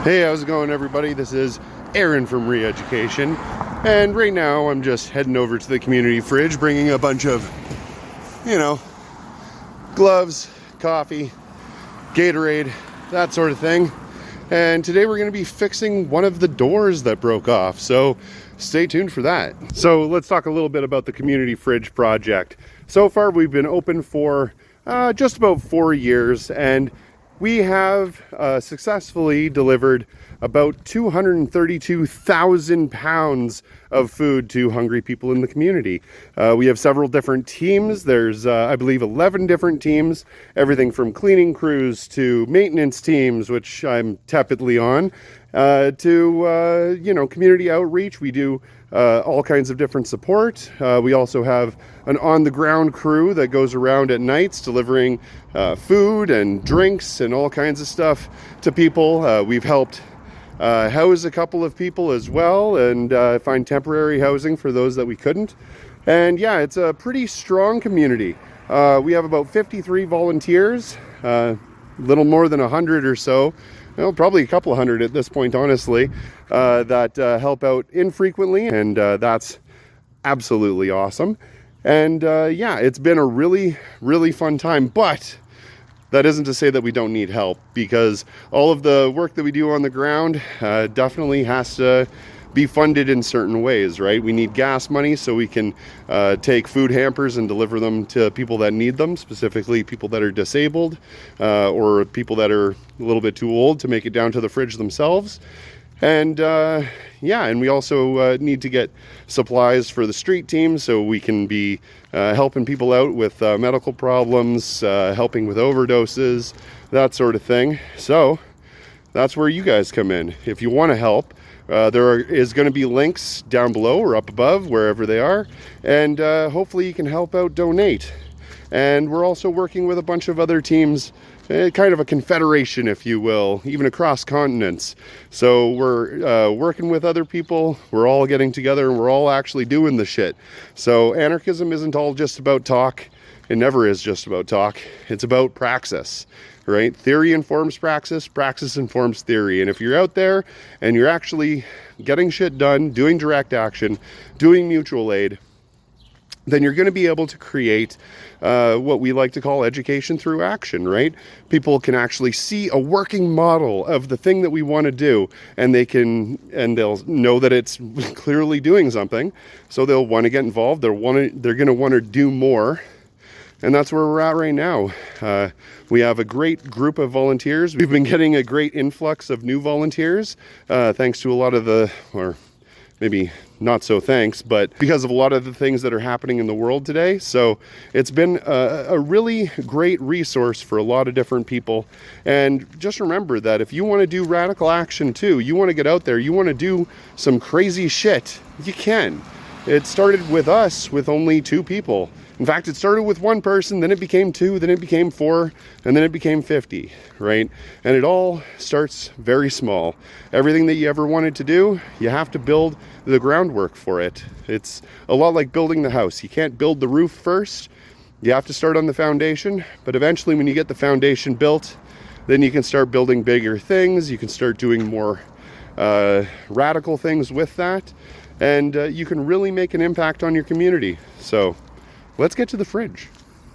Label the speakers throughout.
Speaker 1: Hey, how's it going, everybody? This is Aaron from Re-Education, and right now I'm just heading over to the community fridge, bringing a bunch of, gloves, coffee, Gatorade, that sort of thing. And today we're going to be fixing one of the doors that broke off, so stay tuned for that. So let's talk a little bit about the community fridge project. So far we've been open for just about 4 years, and we have successfully delivered about 232,000 pounds of food to hungry people in the community. We have several different teams. There's, I believe, 11 different teams, everything from cleaning crews to maintenance teams, which I'm tepidly on, to, community outreach. We do all kinds of different support. We also have an on-the-ground crew that goes around at nights delivering food and drinks and all kinds of stuff to people. We've helped house a couple of people as well, and find temporary housing for those that we couldn't. And yeah, it's a pretty strong community. We have about 53 volunteers, little more than 100 or so. Well, probably a couple of hundred at this point, honestly, that help out infrequently, and that's absolutely awesome. And yeah, it's been a really, really fun time, but that isn't to say that we don't need help, because all of the work that we do on the ground definitely has to be funded in certain ways, right? We need gas money so we can take food hampers and deliver them to people that need them, specifically people that are disabled or people that are a little bit too old to make it down to the fridge themselves. And yeah, and we also need to get supplies for the street team so we can be helping people out with medical problems, helping with overdoses, that sort of thing. So that's where you guys come in. If you want to help, there is going to be links down below or up above, wherever they are, and hopefully you can help out donate. And we're also working with a bunch of other teams, kind of a confederation, if you will, even across continents. So we're working with other people, we're all getting together, and we're all actually doing the shit. So anarchism isn't all just about talk. It never is just about talk. It's about praxis, right? Theory informs praxis, praxis informs theory. And if you're out there and you're actually getting shit done, doing direct action, doing mutual aid, then you're going to be able to create what we like to call education through action, right? People can actually see a working model of the thing that we want to do, and they'll know that it's clearly doing something, so they'll want to get involved. They're going to want to do more. And that's where we're at right now. We have a great group of volunteers. We've been getting a great influx of new volunteers, thanks to a lot of or maybe not so thanks, but because of a lot of the things that are happening in the world today. So it's been a really great resource for a lot of different people. And just remember that if you want to do radical action too, you want to get out there, you want to do some crazy shit, you can. It started with us with only 2 people. In fact, it started with 1 person, then it became 2, then it became 4, and then it became 50, right? And it all starts very small. Everything that you ever wanted to do, you have to build the groundwork for it. It's a lot like building the house. You can't build the roof first. You have to start on the foundation, but eventually when you get the foundation built, then you can start building bigger things. You can start doing more radical things with that, and you can really make an impact on your community. So let's get to the fridge.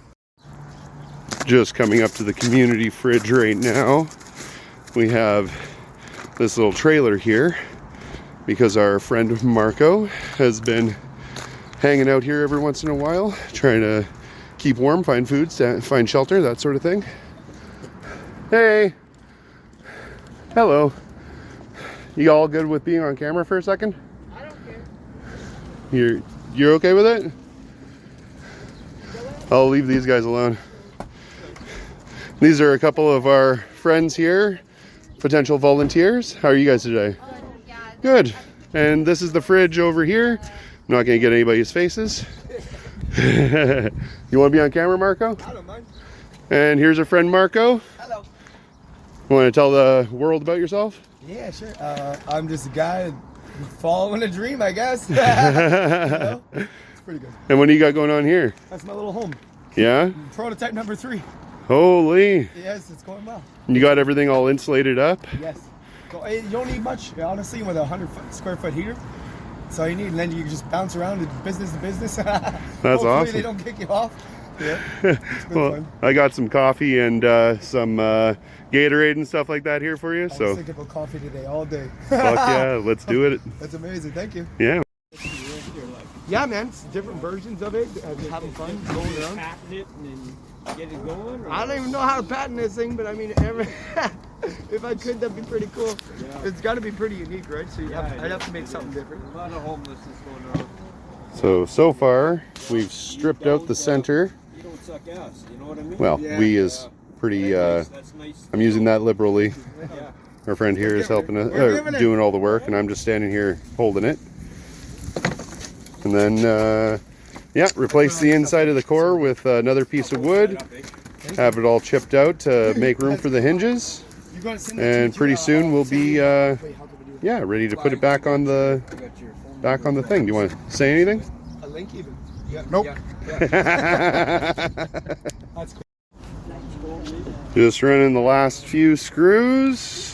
Speaker 1: Just coming up to the community fridge right now. We have this little trailer here because our friend Marco has been hanging out here every once in a while, trying to keep warm, find food, find shelter, that sort of thing. Hey. Hello. You all good with being on camera for a second?
Speaker 2: I don't care.
Speaker 1: You're okay with it? I'll leave these guys alone. These are a couple of our friends here, potential volunteers. How are you guys today?
Speaker 2: Yeah.
Speaker 1: Good. And this is the fridge over here. I'm not going to get anybody's faces. You want to be on camera, Marco?
Speaker 3: I don't mind.
Speaker 1: And here's our friend Marco.
Speaker 3: Hello.
Speaker 1: You want to tell the world about yourself?
Speaker 3: Yeah, sure. I'm just a guy following a dream, I guess. You know? It's pretty good.
Speaker 1: And what do you got going on here?
Speaker 3: That's my little home.
Speaker 1: Yeah?
Speaker 3: Prototype number 3.
Speaker 1: Holy.
Speaker 3: Yes, it's going well.
Speaker 1: You got everything all insulated up?
Speaker 3: Yes. You don't need much, honestly, with a 100 square foot heater. That's all you need, and then you can just bounce around to business to business.
Speaker 1: That's
Speaker 3: Hopefully
Speaker 1: awesome.
Speaker 3: they don't kick you off. Yeah, it's been
Speaker 1: Well,
Speaker 3: fun.
Speaker 1: I got some coffee and some Gatorade and stuff like that here for you.
Speaker 3: I was
Speaker 1: So,
Speaker 3: thinking about coffee today, all day.
Speaker 1: fuck yeah, let's do it.
Speaker 3: That's amazing. Thank you.
Speaker 1: Yeah.
Speaker 3: Yeah, man. It's different versions of it. Having fun, going around.
Speaker 2: Patent it and then get it going? Or
Speaker 3: I don't even know how to patent this thing, but I mean, if I could, that'd be pretty cool.
Speaker 2: Yeah.
Speaker 3: It's got to be pretty unique, right? So
Speaker 2: Yeah,
Speaker 3: I'd have to make
Speaker 2: yeah.
Speaker 3: something different.
Speaker 2: A lot of homelessness going on.
Speaker 1: So far, we've stripped out the center.
Speaker 2: You don't suck ass, you know what I mean?
Speaker 1: Well,
Speaker 3: Yeah.
Speaker 1: we is pretty,
Speaker 2: That's nice.
Speaker 1: I'm using that liberally.
Speaker 2: Yeah.
Speaker 1: Our friend here is helping us,
Speaker 3: We're giving it.
Speaker 1: doing all the work, and I'm just standing here holding it. And then, yeah, replace the inside of the core with another piece of wood. Have it all chipped out to make room for the hinges.
Speaker 3: You gotta send that
Speaker 1: And
Speaker 3: to
Speaker 1: pretty
Speaker 3: you,
Speaker 1: soon we'll be,
Speaker 3: wait, how can we do it?
Speaker 1: yeah, ready to put it back on the thing. Do you want to say anything?
Speaker 3: A link even? Yeah.
Speaker 1: Nope.
Speaker 3: Yeah. That's cool.
Speaker 1: Just running the last few screws.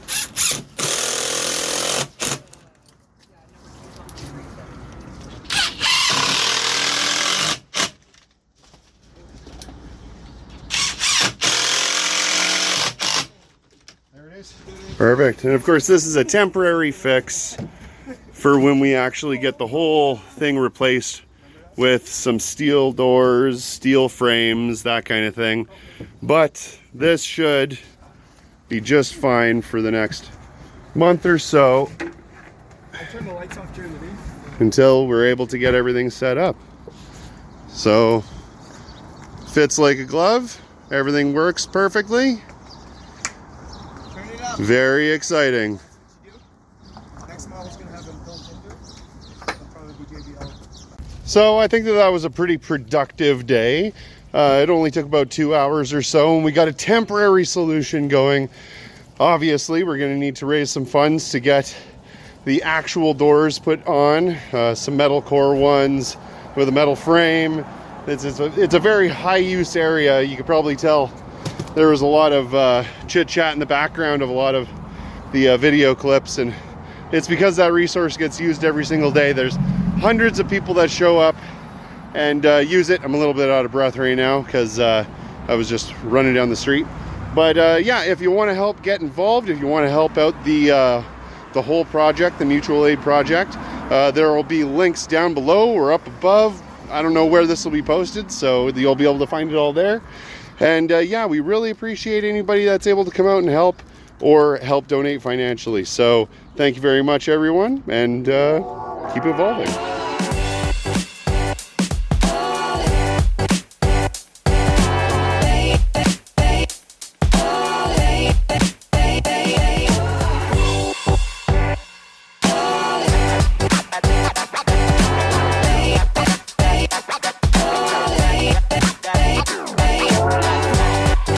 Speaker 3: There it is.
Speaker 1: Perfect. And of course, this is a temporary fix for when we actually get the whole thing replaced with some steel doors, steel frames, that kind of thing. But this should be just fine for the next month or so
Speaker 3: I turn the lights off during the day.
Speaker 1: until we're able to get everything set up. So, fits like a glove. Everything works perfectly.
Speaker 3: Turn it up.
Speaker 1: Very exciting.
Speaker 3: Next model's gonna have a built into it. It'll probably be JBL.
Speaker 1: So I think that was a pretty productive day. It only took about 2 hours or so, and we got a temporary solution going. Obviously, we're going to need to raise some funds to get the actual doors put on, some metal core ones with a metal frame. It's a very high use area. You could probably tell there was a lot of chit chat in the background of a lot of the video clips, and it's because that resource gets used every single day. There's hundreds of people that show up and use it. I'm a little bit out of breath right now because I was just running down the street. But yeah, if you want to help get involved, if you want to help out the whole project, the mutual aid project, there will be links down below or up above. I don't know where this will be posted, so you'll be able to find it all there. And yeah, we really appreciate anybody that's able to come out and help or help donate financially. So thank you very much, everyone, and keep evolving.